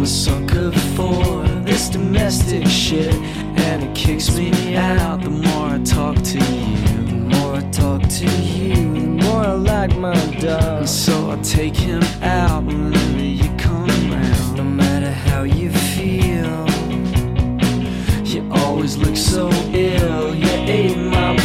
I'm a sucker for this domestic shit, and it kicks me out the more I talk to you. The more I talk to you, the more I like my dog. And so I take him out whenever you come around. No matter how you feel, you always look so ill. You ate my